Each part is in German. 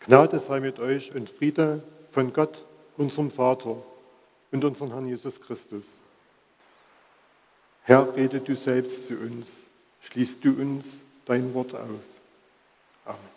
Gnade sei mit euch und Friede von Gott, unserem Vater und unserem Herrn Jesus Christus. Herr, rede du selbst zu uns, schließ du uns dein Wort auf. Amen.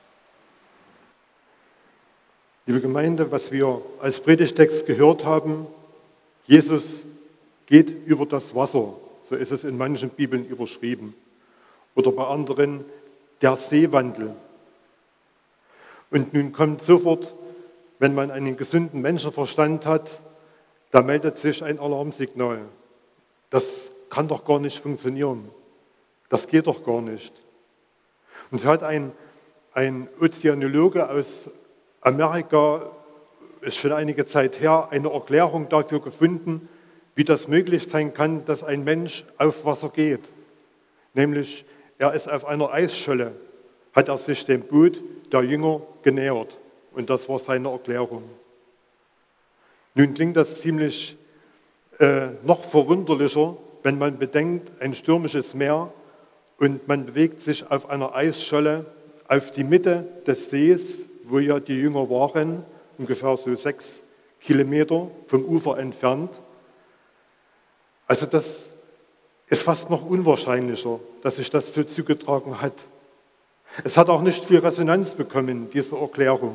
Liebe Gemeinde, was wir als Predigtext gehört haben, Jesus geht über das Wasser, so ist es in manchen Bibeln überschrieben, oder bei anderen der Seewandel. Und nun kommt sofort, wenn man einen gesunden Menschenverstand hat, da meldet sich ein Alarmsignal. Das kann doch gar nicht funktionieren. Das geht doch gar nicht. Und so hat ein Ozeanologe aus Amerika, ist schon einige Zeit her, eine Erklärung dafür gefunden, wie das möglich sein kann, dass ein Mensch auf Wasser geht. Nämlich, er ist auf einer Eisscholle, hat er sich dem Boot der Jünger genähert. Und das war seine Erklärung. Nun klingt das ziemlich noch verwunderlicher, wenn man bedenkt, ein stürmisches Meer und man bewegt sich auf einer Eisscholle auf die Mitte des Sees, wo ja die Jünger waren, ungefähr so 6 Kilometer vom Ufer entfernt. Also das ist fast noch unwahrscheinlicher, dass sich das so zugetragen hat. Es hat auch nicht viel Resonanz bekommen, diese Erklärung.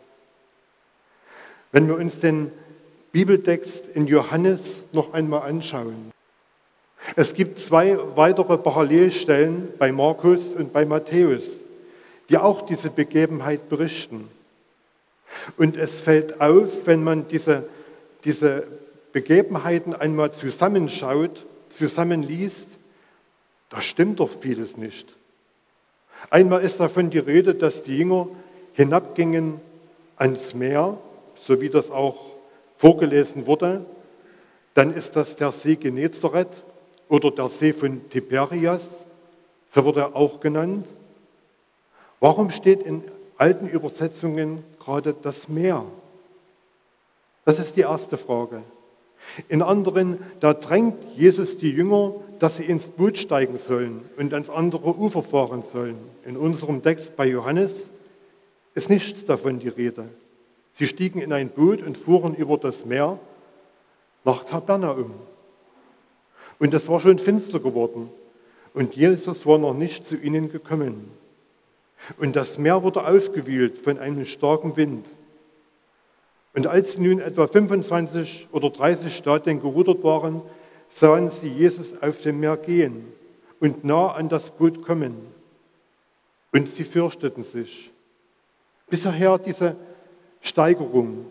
Wenn wir uns den Bibeltext in Johannes noch einmal anschauen. Es gibt 2 weitere Parallelstellen bei Markus und bei Matthäus, die auch diese Begebenheit berichten. Und es fällt auf, wenn man diese Begebenheiten einmal zusammenschaut, zusammenliest, da stimmt doch vieles nicht. Einmal ist davon die Rede, dass die Jünger hinabgingen ans Meer, so wie das auch vorgelesen wurde. Dann ist das der See Genezareth oder der See von Tiberias, so wird er auch genannt. Warum steht in alten Übersetzungen gerade das Meer? Das ist die erste Frage. In anderen, da drängt Jesus die Jünger, dass sie ins Boot steigen sollen und ans andere Ufer fahren sollen. In unserem Text bei Johannes ist nichts davon die Rede. Sie stiegen in ein Boot und fuhren über das Meer nach Kapernaum. Und es war schon finster geworden und Jesus war noch nicht zu ihnen gekommen. Und das Meer wurde aufgewühlt von einem starken Wind. Und als sie nun etwa 25 oder 30 Stadien gerudert waren, sahen sie Jesus auf dem Meer gehen und nah an das Boot kommen. Und sie fürchteten sich. Bisher diese Steigerung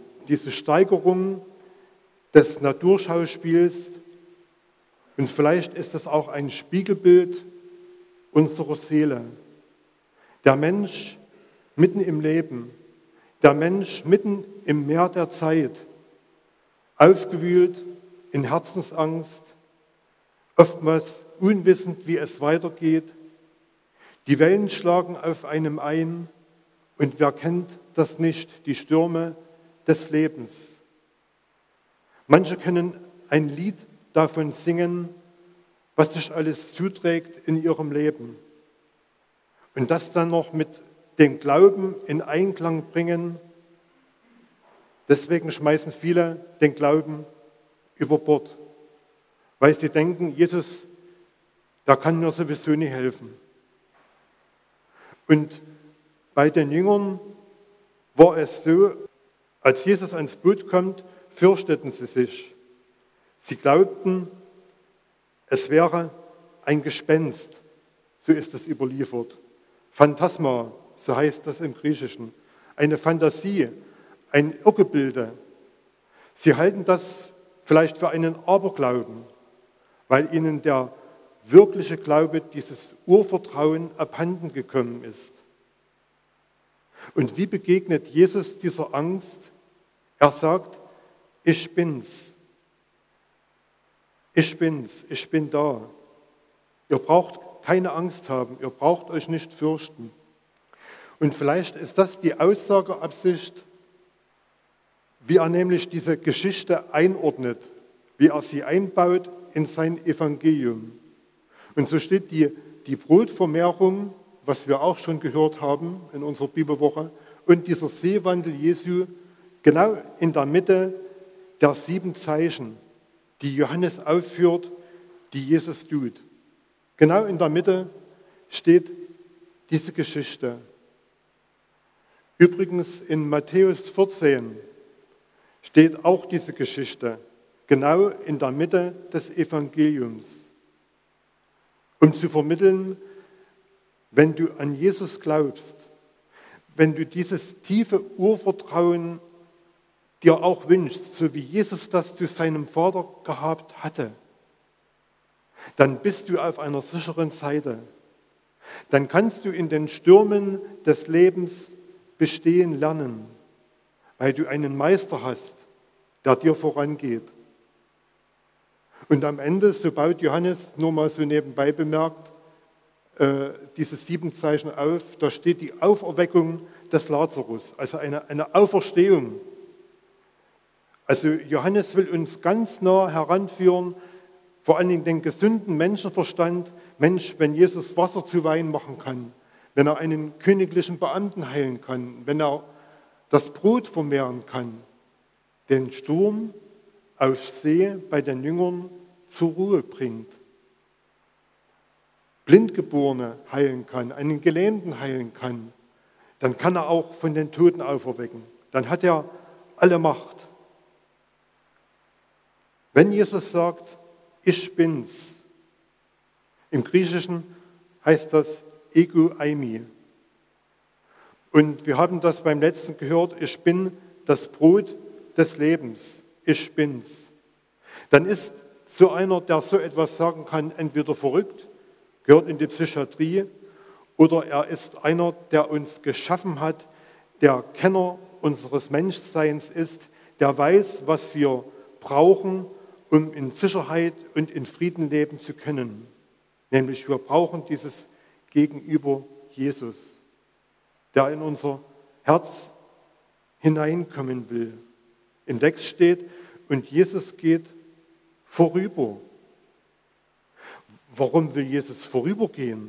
des Naturschauspiels, und vielleicht ist es auch ein Spiegelbild unserer Seele. Der Mensch mitten im Leben, der Mensch mitten im Meer der Zeit, aufgewühlt in Herzensangst, oftmals unwissend, wie es weitergeht. Die Wellen schlagen auf einem ein und wer kennt das nicht, die Stürme des Lebens. Manche können ein Lied davon singen, was sich alles zuträgt in ihrem Leben. Und das dann noch mit dem Glauben in Einklang bringen. Deswegen schmeißen viele den Glauben über Bord, weil sie denken, Jesus, der kann mir sowieso nicht helfen. Und bei den Jüngern war es so, als Jesus ans Boot kommt, fürchteten sie sich. Sie glaubten, es wäre ein Gespenst, so ist es überliefert. Phantasma, so heißt das im Griechischen. Eine Fantasie, ein Irrgebilde. Sie halten das vielleicht für einen Aberglauben, weil ihnen der wirkliche Glaube, dieses Urvertrauen abhanden gekommen ist. Und wie begegnet Jesus dieser Angst? Er sagt, ich bin's. Ich bin's, ich bin da. Ihr braucht keine Angst haben, ihr braucht euch nicht fürchten. Und vielleicht ist das die Aussageabsicht, wie er nämlich diese Geschichte einordnet, wie er sie einbaut in sein Evangelium. Und so steht die Brotvermehrung, was wir auch schon gehört haben in unserer Bibelwoche, und dieser Seewandel Jesu genau in der Mitte der 7 Zeichen, die Johannes aufführt, die Jesus tut. Genau in der Mitte steht diese Geschichte. Übrigens in Matthäus 14 steht auch diese Geschichte, genau in der Mitte des Evangeliums, um zu vermitteln, wenn du an Jesus glaubst, wenn du dieses tiefe Urvertrauen dir auch wünschst, so wie Jesus das zu seinem Vater gehabt hatte, dann bist du auf einer sicheren Seite. Dann kannst du in den Stürmen des Lebens bestehen lernen, weil du einen Meister hast, der dir vorangeht. Und am Ende, so baut Johannes, nur mal so nebenbei bemerkt, diese 7 Zeichen auf, da steht die Auferweckung des Lazarus, also eine Auferstehung. Also Johannes will uns ganz nah heranführen, vor allen Dingen den gesunden Menschenverstand. Mensch, wenn Jesus Wasser zu Wein machen kann, wenn er einen königlichen Beamten heilen kann, wenn er das Brot vermehren kann, den Sturm auf See bei den Jüngern zur Ruhe bringt, Blindgeborene heilen kann, einen Gelähmten heilen kann, dann kann er auch von den Toten auferwecken. Dann hat er alle Macht. Wenn Jesus sagt, ich bin's, im Griechischen heißt das ego eimi. Und wir haben das beim letzten gehört, ich bin das Brot des Lebens, ich bin's. Dann ist so einer, der so etwas sagen kann, entweder verrückt, gehört in die Psychiatrie, oder er ist einer, der uns geschaffen hat, der Kenner unseres Menschseins ist, der weiß, was wir brauchen, um in Sicherheit und in Frieden leben zu können. Nämlich wir brauchen dieses Gegenüber Jesus, der in unser Herz hineinkommen will. Im Text steht, und Jesus geht vorüber. Warum will Jesus vorübergehen?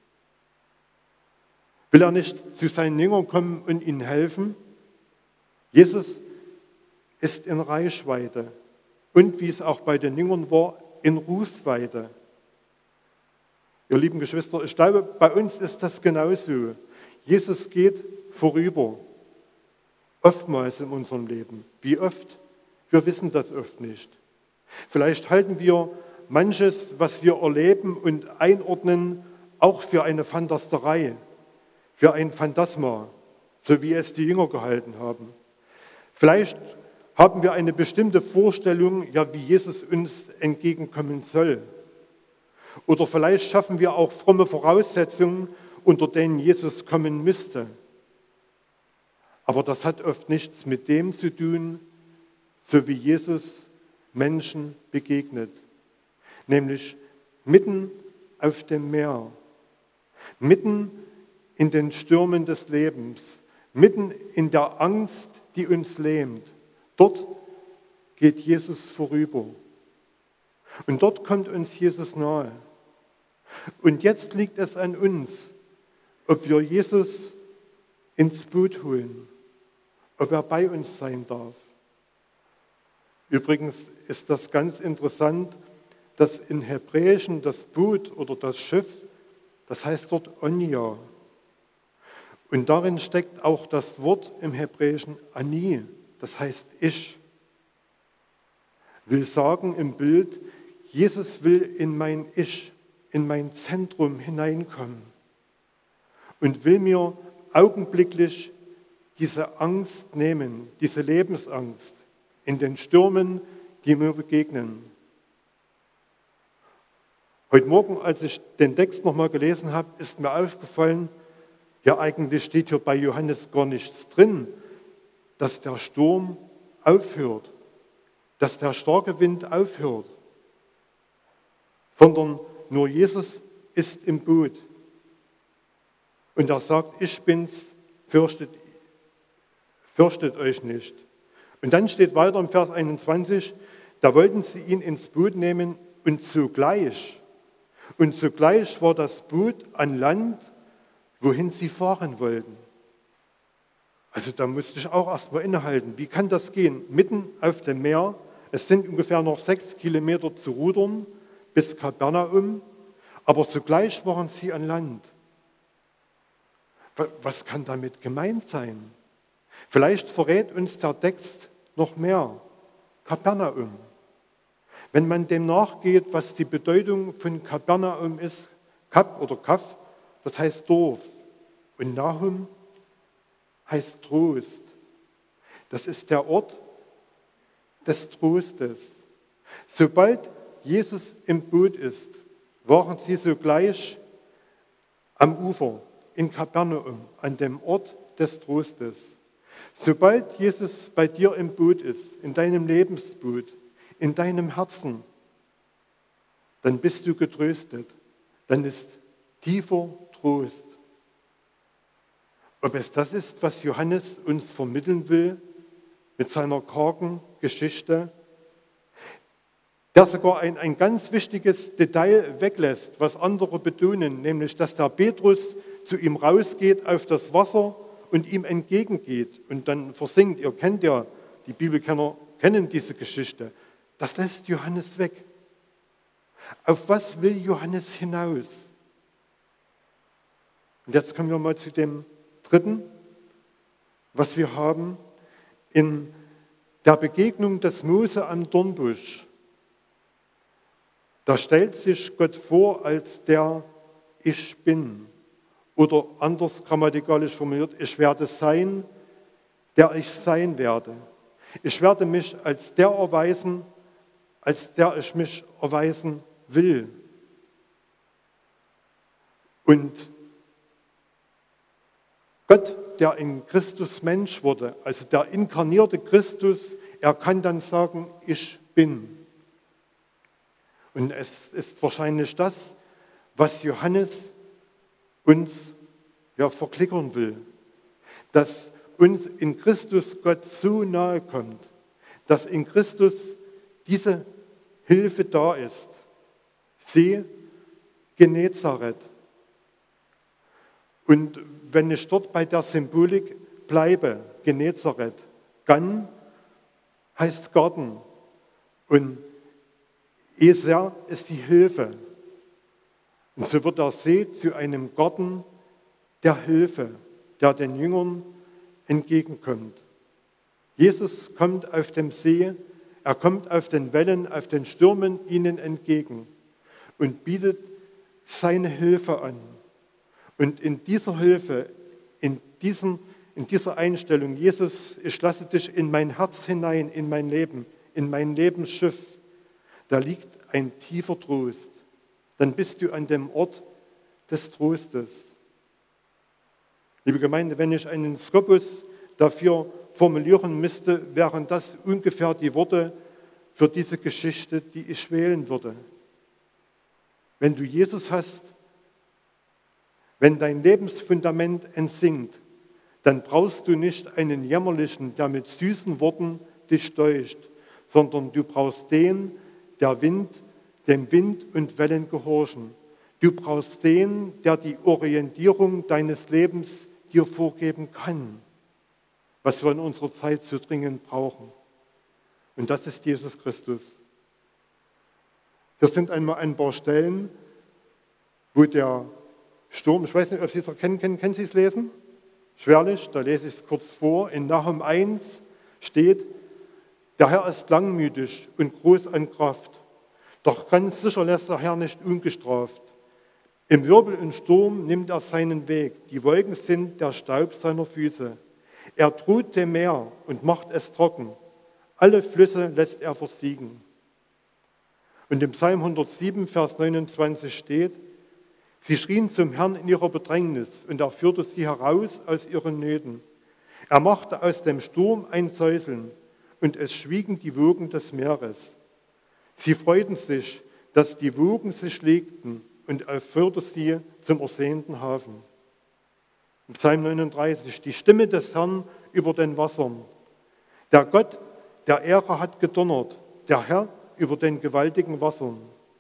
Will er nicht zu seinen Jüngern kommen und ihnen helfen? Jesus ist in Reichweite und, wie es auch bei den Jüngern war, in Rufweite. Ihr lieben Geschwister, ich glaube, bei uns ist das genauso. Jesus geht vorüber, oftmals in unserem Leben. Wie oft? Wir wissen das oft nicht. Vielleicht halten wir manches, was wir erleben und einordnen, auch für eine Phantasterei, für ein Phantasma, so wie es die Jünger gehalten haben. Vielleicht haben wir eine bestimmte Vorstellung, ja, wie Jesus uns entgegenkommen soll. Oder vielleicht schaffen wir auch fromme Voraussetzungen, unter denen Jesus kommen müsste. Aber das hat oft nichts mit dem zu tun, so wie Jesus Menschen begegnet. Nämlich mitten auf dem Meer, mitten in den Stürmen des Lebens, mitten in der Angst, die uns lähmt. Dort geht Jesus vorüber. Und dort kommt uns Jesus nahe. Und jetzt liegt es an uns, ob wir Jesus ins Boot holen, ob er bei uns sein darf. Übrigens ist das ganz interessant, dass im Hebräischen das Boot oder das Schiff, das heißt dort Onia. Und darin steckt auch das Wort im Hebräischen Ani, das heißt ich. Will sagen im Bild, Jesus will in mein Ich, in mein Zentrum hineinkommen und will mir augenblicklich diese Angst nehmen, diese Lebensangst in den Stürmen, die mir begegnen. Heute Morgen, als ich den Text nochmal gelesen habe, ist mir aufgefallen, ja, eigentlich steht hier bei Johannes gar nichts drin, dass der Sturm aufhört, dass der starke Wind aufhört, sondern nur Jesus ist im Boot. Und er sagt, ich bin's, fürchtet euch nicht. Und dann steht weiter im Vers 21, da wollten sie ihn ins Boot nehmen und zugleich war das Boot an Land, wohin sie fahren wollten. Also da musste ich auch erstmal innehalten. Wie kann das gehen? Mitten auf dem Meer, es sind ungefähr noch 6 Kilometer zu rudern bis Kapernaum, aber sogleich waren sie an Land. Was kann damit gemeint sein? Vielleicht verrät uns der Text noch mehr. Kapernaum. Wenn man dem nachgeht, was die Bedeutung von Kapernaum ist, Kap oder Kaf, das heißt Dorf. Und Nahum heißt Trost. Das ist der Ort des Trostes. Sobald Jesus im Boot ist, waren sie sogleich am Ufer in Kapernaum, an dem Ort des Trostes. Sobald Jesus bei dir im Boot ist, in deinem Lebensboot, in deinem Herzen, dann bist du getröstet. Dann ist tiefer Trost. Ob es das ist, was Johannes uns vermitteln will mit seiner kargen Geschichte, der sogar ein ganz wichtiges Detail weglässt, was andere betonen, nämlich, dass der Petrus zu ihm rausgeht auf das Wasser und ihm entgegengeht und dann versinkt. Ihr kennt ja, die Bibelkenner kennen diese Geschichte. Das lässt Johannes weg. Auf was will Johannes hinaus? Und jetzt kommen wir mal zu dem Dritten, was wir haben. In der Begegnung des Mose am Dornbusch, da stellt sich Gott vor als der Ich Bin. Oder anders grammatikalisch formuliert, ich werde sein, der ich sein werde. Ich werde mich als der erweisen, als der ich mich erweisen will. Und Gott, der in Christus Mensch wurde, also der inkarnierte Christus, er kann dann sagen, ich bin. Und es ist wahrscheinlich das, was Johannes uns verklickern will, dass uns in Christus Gott so nahe kommt, dass in Christus diese Hilfe da ist. See Genezareth. Und wenn ich dort bei der Symbolik bleibe, Genezareth, Gan heißt Garten und Eser ist die Hilfe. Und so wird der See zu einem Garten der Hilfe, der den Jüngern entgegenkommt. Jesus kommt auf dem See, er kommt auf den Wellen, auf den Stürmen ihnen entgegen und bietet seine Hilfe an. Und in dieser Hilfe, in dieser Einstellung, Jesus, ich lasse dich in mein Herz hinein, in mein Leben, in mein Lebensschiff, da liegt ein tiefer Trost. Dann bist du an dem Ort des Trostes. Liebe Gemeinde, wenn ich einen Skopus dafür formulieren müsste, wären das ungefähr die Worte für diese Geschichte, die ich wählen würde. Wenn du Jesus hast, wenn dein Lebensfundament entsinkt, dann brauchst du nicht einen Jämmerlichen, der mit süßen Worten dich deucht, sondern du brauchst den, der dem Wind und Wellen gehorchen. Du brauchst den, der die Orientierung deines Lebens dir vorgeben kann, was wir in unserer Zeit so dringend brauchen. Und das ist Jesus Christus. Hier sind einmal ein paar Stellen, wo der Sturm, ich weiß nicht, ob Sie es kennen, können Sie es lesen? Schwerlich, da lese ich es kurz vor. In Nahum 1 steht, der Herr ist langmütig und groß an Kraft, doch ganz sicher lässt der Herr nicht ungestraft. Im Wirbel und Sturm nimmt er seinen Weg, die Wolken sind der Staub seiner Füße. Er droht dem Meer und macht es trocken, alle Flüsse lässt er versiegen. Und im Psalm 107, Vers 29 steht, sie schrien zum Herrn in ihrer Bedrängnis und er führte sie heraus aus ihren Nöten. Er machte aus dem Sturm ein Säuseln und es schwiegen die Wogen des Meeres. Sie freuten sich, dass die Wogen sich legten und er führte sie zum ersehnten Hafen. Im Psalm 39, die Stimme des Herrn über den Wassern. Der Gott der Ehre hat gedonnert, der Herr über den gewaltigen Wassern.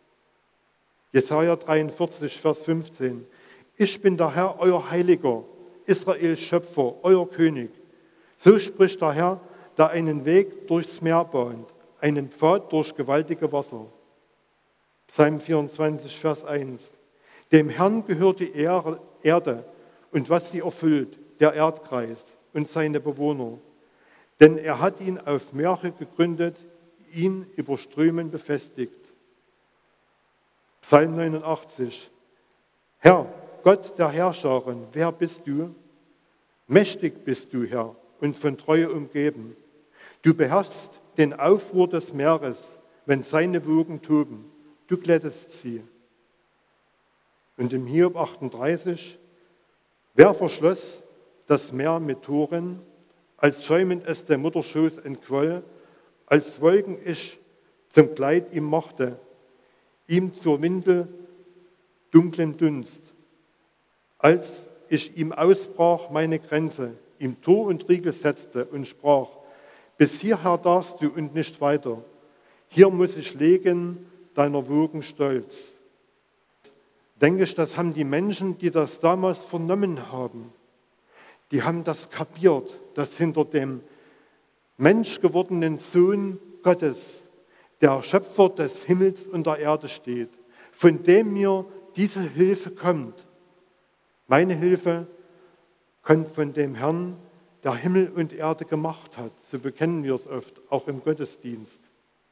Jesaja 43, Vers 15. Ich bin der Herr, euer Heiliger, Israels Schöpfer, euer König. So spricht der Herr, der einen Weg durchs Meer bahnt, einen Pfad durch gewaltige Wasser. Psalm 24, Vers 1. Dem Herrn gehört die Erde und was sie erfüllt, der Erdkreis und seine Bewohner. Denn er hat ihn auf Meere gegründet, ihn über Strömen befestigt. Psalm 89. Herr, Gott der Herrscherin, wer bist du? Mächtig bist du, Herr, und von Treue umgeben. Du beherrschst den Aufruhr des Meeres, wenn seine Wogen toben. Du glättest sie. Und im Hiob 38, wer verschloss das Meer mit Toren, als schäumend es der Mutterschoß entquoll, als Wolken ich zum Kleid ihm machte, ihm zur Windel dunklen Dunst, als ich ihm ausbrach meine Grenze, ihm Tor und Riegel setzte und sprach, bis hierher darfst du und nicht weiter, hier muss ich legen deiner Wogen Stolz. Denke ich, das haben die Menschen, die das damals vernommen haben, die haben das kapiert, dass hinter dem menschgewordenen Sohn Gottes der Schöpfer des Himmels und der Erde steht, von dem mir diese Hilfe kommt. Meine Hilfe kommt von dem Herrn, der Himmel und Erde gemacht hat. So bekennen wir es oft, auch im Gottesdienst.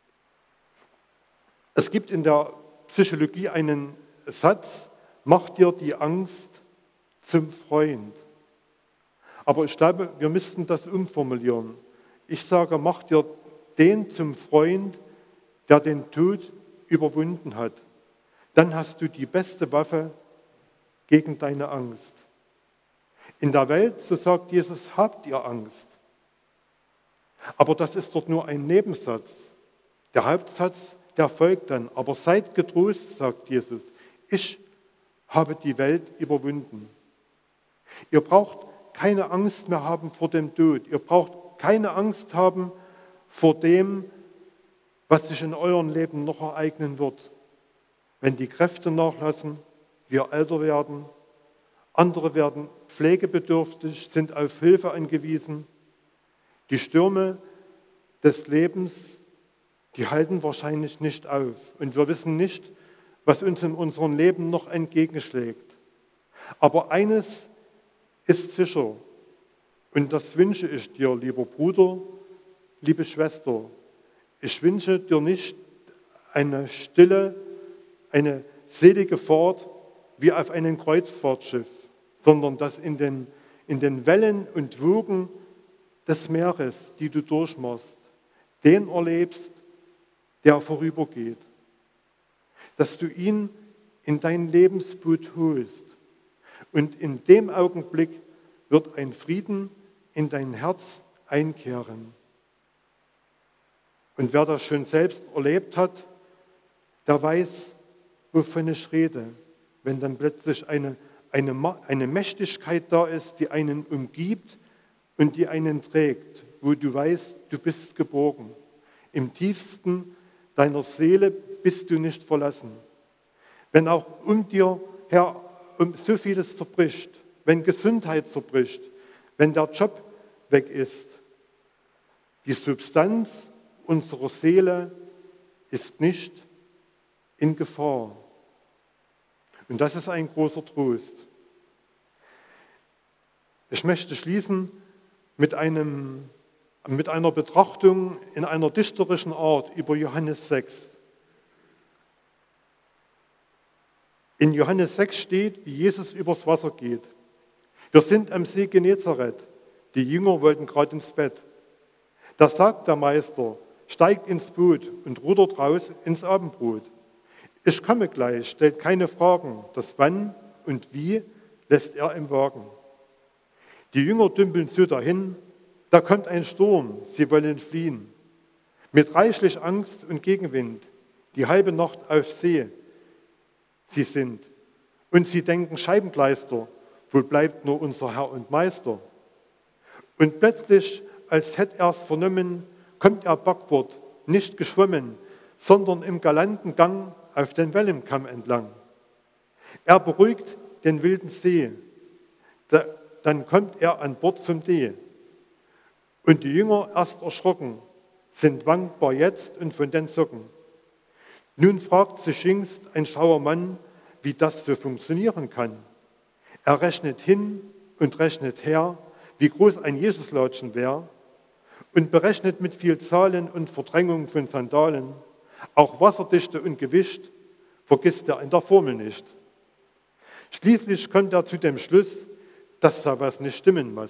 Es gibt in der Psychologie einen Satz, mach dir die Angst zum Freund. Aber ich glaube, wir müssten das umformulieren. Ich sage, mach dir den zum Freund, der den Tod überwunden hat. Dann hast du die beste Waffe gegen deine Angst. In der Welt, so sagt Jesus, habt ihr Angst. Aber das ist dort nur ein Nebensatz. Der Hauptsatz, der folgt dann. Aber seid getrost, sagt Jesus, ich habe die Welt überwunden. Ihr braucht keine Angst mehr haben vor dem Tod. Ihr braucht keine Angst haben vor dem, was sich in eurem Leben noch ereignen wird. Wenn die Kräfte nachlassen, wir älter werden, andere werden pflegebedürftig, sind auf Hilfe angewiesen. Die Stürme des Lebens, die halten wahrscheinlich nicht auf. Und wir wissen nicht, was uns in unserem Leben noch entgegenschlägt. Aber eines ist sicher, und das wünsche ich dir, lieber Bruder, liebe Schwester. Ich wünsche dir nicht eine stille, eine selige Fahrt wie auf einem Kreuzfahrtschiff, sondern dass in den Wellen und Wogen des Meeres, die du durchmachst, den erlebst, der vorübergeht. Dass du ihn in dein Lebensboot holst. Und in dem Augenblick wird ein Frieden in dein Herz einkehren. Und wer das schon selbst erlebt hat, der weiß, wovon ich rede. Wenn dann plötzlich eine Mächtigkeit da ist, die einen umgibt und die einen trägt, wo du weißt, du bist geborgen. Im tiefsten deiner Seele bist du nicht verlassen. Wenn auch um dir her so vieles zerbricht, wenn Gesundheit zerbricht, wenn der Job weg ist, die Substanz unserer Seele ist nicht in Gefahr. Und das ist ein großer Trost. Ich möchte schließen mit einer Betrachtung in einer dichterischen Art über Johannes 6. In Johannes 6 steht, wie Jesus übers Wasser geht. Wir sind am See Genezareth. Die Jünger wollten gerade ins Bett. Da sagt der Meister, steigt ins Boot und rudert raus ins Abendbrot. Ich komme gleich, stellt keine Fragen. Das Wann und Wie lässt er im Wagen. Die Jünger dümpeln so dahin, da kommt ein Sturm, sie wollen fliehen. Mit reichlich Angst und Gegenwind, die halbe Nacht auf See sie sind. Und sie denken, Scheibenkleister, wo bleibt nur unser Herr und Meister? Und plötzlich, als hätte er es vernommen, kommt er backbord, nicht geschwommen, sondern im galanten Gang auf den Wellenkamm entlang. Er beruhigt den wilden See, dann kommt er an Bord zum See. Und die Jünger erst erschrocken, sind wankbar jetzt und von den Socken. Nun fragt sich jüngst ein schlauer Mann, wie das so funktionieren kann. Er rechnet hin und rechnet her, wie groß ein Jesuslatschen wäre, und berechnet mit viel Zahlen und Verdrängung von Sandalen. Auch Wasserdichte und Gewicht vergisst er in der Formel nicht. Schließlich kommt er zu dem Schluss, dass da was nicht stimmen muss.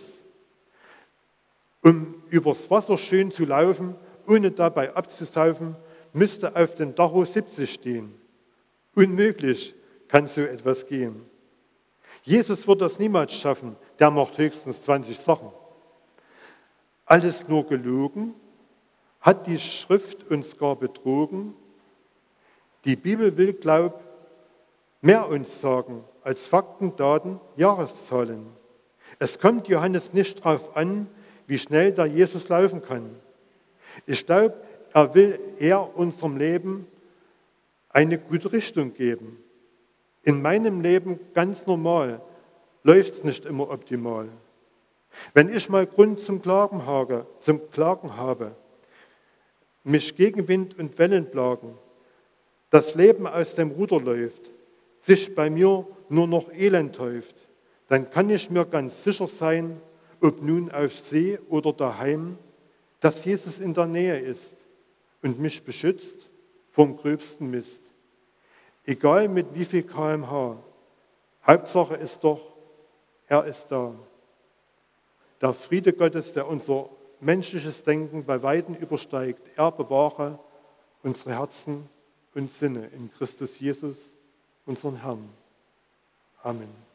Um übers Wasser schön zu laufen, ohne dabei abzusaufen, müsste auf dem Tacho 70 stehen. Unmöglich kann so etwas gehen. Jesus wird das niemals schaffen, der macht höchstens 20 Sachen. Alles nur gelogen? Hat die Schrift uns gar betrogen? Die Bibel will, glaub, mehr uns sagen als Fakten, Daten, Jahreszahlen. Es kommt Johannes nicht darauf an, wie schnell der Jesus laufen kann. Ich glaube, er will unserem Leben eine gute Richtung geben. In meinem Leben ganz normal läuft es nicht immer optimal. Wenn ich mal Grund zum Klagen habe, mich Gegenwind und Wellen plagen, das Leben aus dem Ruder läuft, sich bei mir nur noch Elend häuft, dann kann ich mir ganz sicher sein, ob nun auf See oder daheim, dass Jesus in der Nähe ist und mich beschützt vom gröbsten Mist. Egal mit wie viel km/h, Hauptsache ist doch, er ist da. Der Friede Gottes, der unser menschliches Denken bei Weitem übersteigt, er bewahre unsere Herzen und Sinne in Christus Jesus, unseren Herrn. Amen.